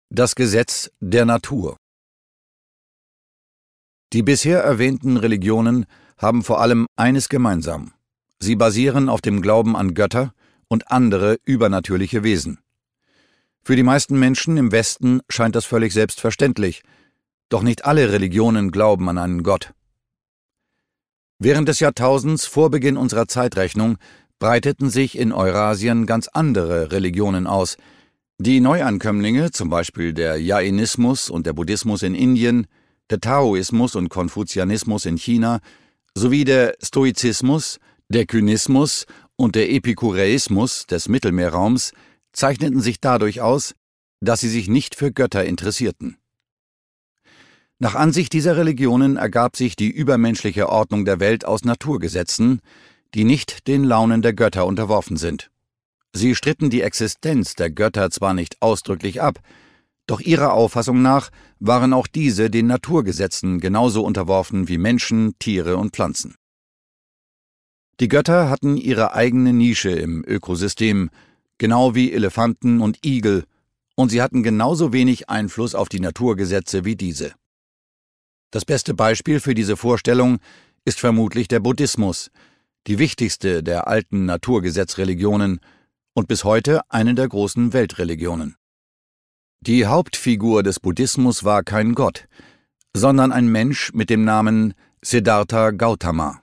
Das Gesetz der Natur. Die bisher erwähnten Religionen haben vor allem eines gemeinsam: Sie basieren auf dem Glauben an Götter und andere übernatürliche Wesen. Für die meisten Menschen im Westen scheint das völlig selbstverständlich, doch nicht alle Religionen glauben an einen Gott. Während des Jahrtausends vor Beginn unserer Zeitrechnung breiteten sich in Eurasien ganz andere Religionen aus. Die Neuankömmlinge, zum Beispiel der Jainismus und der Buddhismus in Indien, der Taoismus und Konfuzianismus in China, sowie der Stoizismus, der Kynismus und der Epikureismus des Mittelmeerraums, zeichneten sich dadurch aus, dass sie sich nicht für Götter interessierten. Nach Ansicht dieser Religionen ergab sich die übermenschliche Ordnung der Welt aus Naturgesetzen, die nicht den Launen der Götter unterworfen sind. Sie stritten die Existenz der Götter zwar nicht ausdrücklich ab, doch ihrer Auffassung nach waren auch diese den Naturgesetzen genauso unterworfen wie Menschen, Tiere und Pflanzen. Die Götter hatten ihre eigene Nische im Ökosystem, genau wie Elefanten und Igel, und sie hatten genauso wenig Einfluss auf die Naturgesetze wie diese. Das beste Beispiel für diese Vorstellung ist vermutlich der Buddhismus, die wichtigste der alten Naturgesetzreligionen und bis heute eine der großen Weltreligionen. Die Hauptfigur des Buddhismus war kein Gott, sondern ein Mensch mit dem Namen Siddhartha Gautama.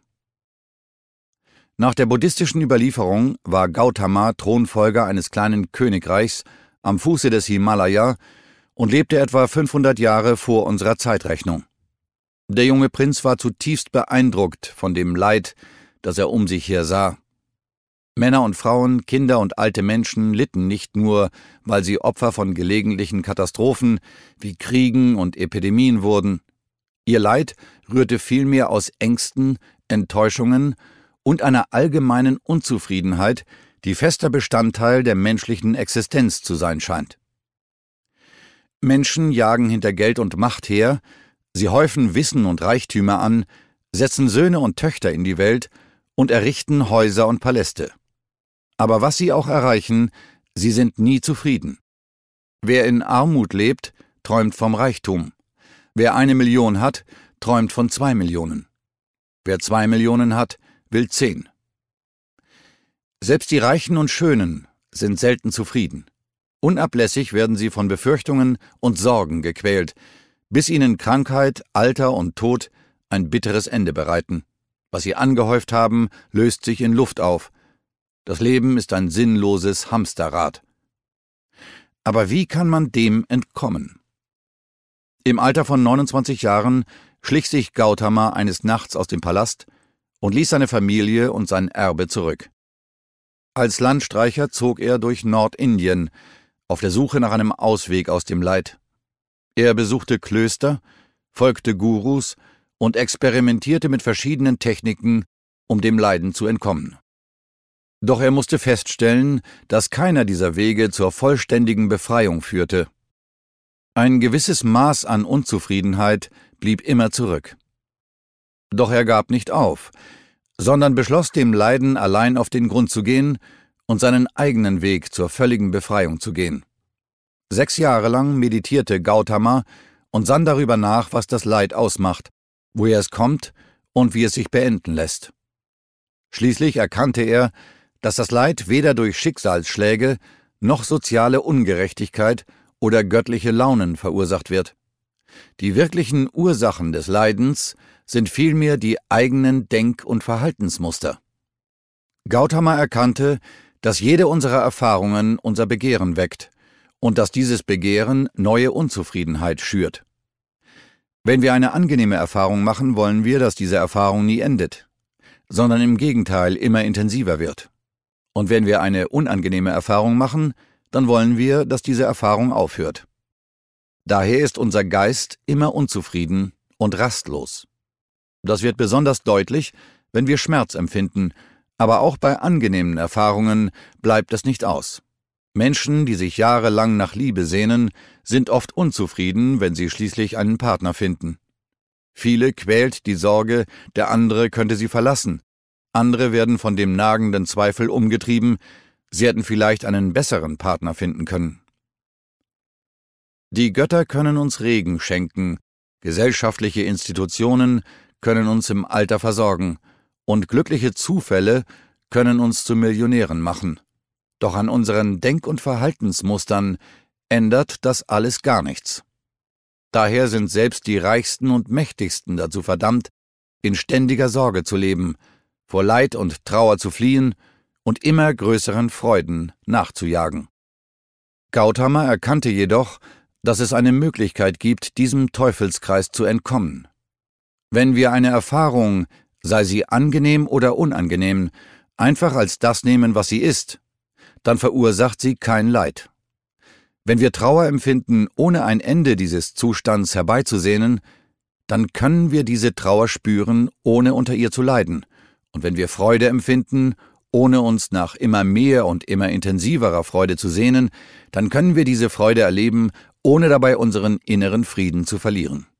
Nach der buddhistischen Überlieferung war Gautama Thronfolger eines kleinen Königreichs am Fuße des Himalaya und lebte etwa 500 Jahre vor unserer Zeitrechnung. Der junge Prinz war zutiefst beeindruckt von dem Leid, das er um sich her sah. Männer und Frauen, Kinder und alte Menschen litten nicht nur, weil sie Opfer von gelegentlichen Katastrophen wie Kriegen und Epidemien wurden. Ihr Leid rührte vielmehr aus Ängsten, Enttäuschungen und einer allgemeinen Unzufriedenheit, die fester Bestandteil der menschlichen Existenz zu sein scheint. Menschen jagen hinter Geld und Macht her, sie häufen Wissen und Reichtümer an, setzen Söhne und Töchter in die Welt und errichten Häuser und Paläste. Aber was sie auch erreichen, sie sind nie zufrieden. Wer in Armut lebt, träumt vom Reichtum. Wer 1 Million hat, träumt von 2 Millionen. Wer 2 Millionen hat, will 10. Selbst die Reichen und Schönen sind selten zufrieden. Unablässig werden sie von Befürchtungen und Sorgen gequält, bis ihnen Krankheit, Alter und Tod ein bitteres Ende bereiten. Was sie angehäuft haben, löst sich in Luft auf. Das Leben ist ein sinnloses Hamsterrad. Aber wie kann man dem entkommen? Im Alter von 29 Jahren schlich sich Gautama eines Nachts aus dem Palast und ließ seine Familie und sein Erbe zurück. Als Landstreicher zog er durch Nordindien, auf der Suche nach einem Ausweg aus dem Leid. Er besuchte Klöster, folgte Gurus und experimentierte mit verschiedenen Techniken, um dem Leiden zu entkommen. Doch er musste feststellen, dass keiner dieser Wege zur vollständigen Befreiung führte. Ein gewisses Maß an Unzufriedenheit blieb immer zurück. Doch er gab nicht auf, sondern beschloss, dem Leiden allein auf den Grund zu gehen und seinen eigenen Weg zur völligen Befreiung zu gehen. 6 Jahre lang meditierte Gautama und sann darüber nach, was das Leid ausmacht, woher es kommt und wie es sich beenden lässt. Schließlich erkannte er, dass das Leid weder durch Schicksalsschläge noch soziale Ungerechtigkeit oder göttliche Launen verursacht wird. Die wirklichen Ursachen des Leidens sind vielmehr die eigenen Denk- und Verhaltensmuster. Gautama erkannte, dass jede unserer Erfahrungen unser Begehren weckt und dass dieses Begehren neue Unzufriedenheit schürt. Wenn wir eine angenehme Erfahrung machen, wollen wir, dass diese Erfahrung nie endet, sondern im Gegenteil immer intensiver wird. Und wenn wir eine unangenehme Erfahrung machen, dann wollen wir, dass diese Erfahrung aufhört. Daher ist unser Geist immer unzufrieden und rastlos. Das wird besonders deutlich, wenn wir Schmerz empfinden, aber auch bei angenehmen Erfahrungen bleibt es nicht aus. Menschen, die sich jahrelang nach Liebe sehnen, sind oft unzufrieden, wenn sie schließlich einen Partner finden. Viele quält die Sorge, der andere könnte sie verlassen. Andere werden von dem nagenden Zweifel umgetrieben, sie hätten vielleicht einen besseren Partner finden können. Die Götter können uns Regen schenken, gesellschaftliche Institutionen können uns im Alter versorgen, und glückliche Zufälle können uns zu Millionären machen. Doch an unseren Denk- und Verhaltensmustern ändert das alles gar nichts. Daher sind selbst die Reichsten und Mächtigsten dazu verdammt, in ständiger Sorge zu leben, vor Leid und Trauer zu fliehen und immer größeren Freuden nachzujagen. Gautama erkannte jedoch, dass es eine Möglichkeit gibt, diesem Teufelskreis zu entkommen. Wenn wir eine Erfahrung, sei sie angenehm oder unangenehm, einfach als das nehmen, was sie ist, dann verursacht sie kein Leid. Wenn wir Trauer empfinden, ohne ein Ende dieses Zustands herbeizusehnen, dann können wir diese Trauer spüren, ohne unter ihr zu leiden. Und wenn wir Freude empfinden, ohne uns nach immer mehr und immer intensiverer Freude zu sehnen, dann können wir diese Freude erleben, ohne dabei unseren inneren Frieden zu verlieren.